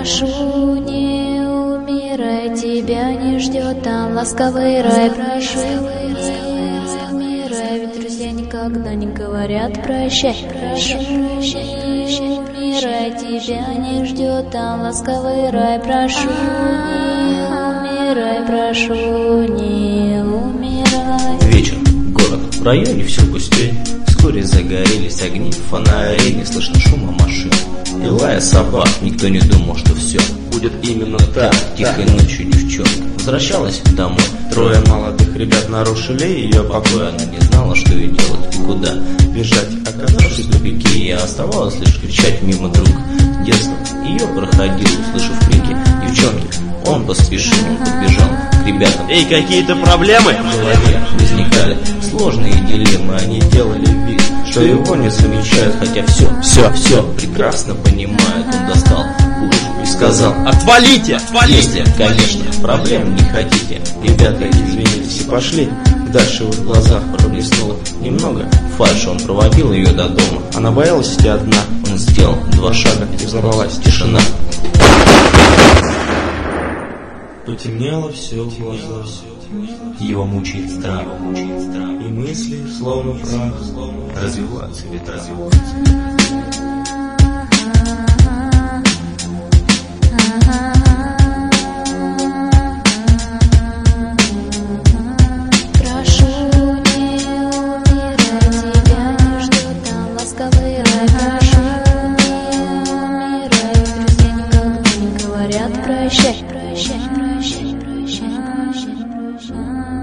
Прошу, не умирай, тебя не ждет там ласковый рай. Прошу, не умирай, ведь друзья никогда не говорят прощай. Прошу, не умирай, тебя не ждет там ласковый рай. Прошу, не умирай, прошу, не умирай. Вечер, город, в районе все пустей. Вскоре загорелись огни, фонари, не слышно шума машин и лая собак. Никто не думал, что все будет именно так. Тихой ночью девчонка возвращалась домой. Трое молодых ребят нарушили ее покой. Она не знала, что ей делать и куда бежать. Оказавшись в тупике, оставалось лишь кричать мимо друг. Детство ее проходил, услышав крики девчонки. Он поспешил, он подбежал к ребятам. Эй, какие-то проблемы? В голове возникали сложные дилеммы. Они делали вид, что его не замечают, хотя все прекрасно понимают. Он достал пушку и сказал: Отвалите! если, конечно, проблем не хотите. Ребята извинились и пошли. Дальше в их глазах проблеснуло немного фальши. Он проводил ее до дома. Она боялась идти одна. Он сделал 2 шага, и взорвалась тишина. Потемнело все в глазах. Его мучает страх. И мысли, словно прах, развиваются ветра. Прошу, не умирай, тебя не ждет там ласковый рай. Прошу, не умирай, друзья никогда не говорят прощай. Прощай, прощай, прощай, прощай, прощай.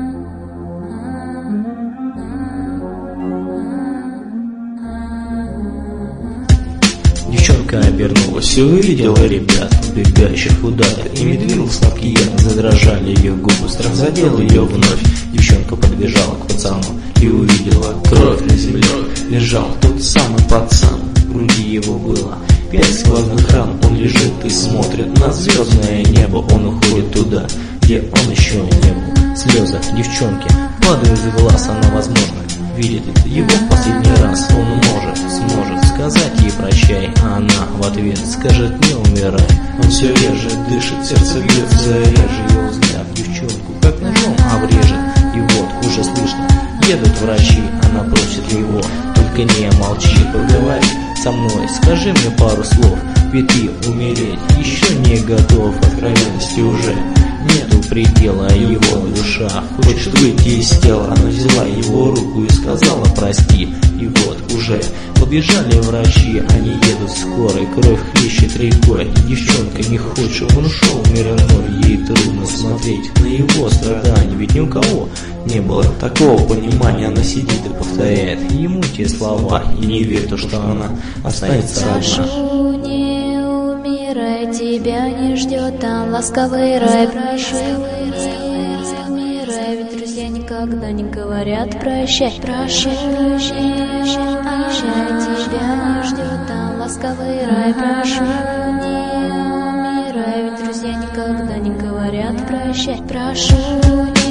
Девчонка обернулась и увидела ребят, убегающих куда-то. Ими двигал сладкий яд, задрожали ее губы. Страх задел ее вновь. Девчонка подбежала к пацану и увидела кровь на земле. Лежал тот самый пацан, в груди его было 5 сквозных ран. Он лежит и смотрит на звездное небо. Он уходит туда, где он еще не был. Слезы девчонки падают из глаз. Она, возможно, видит его в последний раз. Он сможет сказать ей прощай, а она в ответ скажет: не умирай. Он все реже дышит, сердце бьется реже. Его взгляд девчонку как ножом обрежет. И вот уже слышно, едут врачи. Она просит его: только не молчи, поговори со мной, скажи мне пару слов. Ведь ты умереть еще не готов. Откровенности уже нету предела. Его душа хочет выйти из тела. Она взяла его руку и сказала: прости. И вот уже побежали врачи. Они едут скорой, кровь хлещет рекой. Девчонка не хочет, он ушел в мир иной. Ей трудно смотреть на его страдания, ведь ни у кого не было такого понимания. Она сидит и повторяет ему те слова и не верит, что она останется одна. Прошу, не умирай, тебя не ждет там ласковый рай. Прошу, не умирай, ведь друзья никогда не говорят прощай. Прошу, не умирай, тебя не ждет там ласковый рай. Прошу, не умирай, ведь друзья никогда не говорят прощай. Прошу,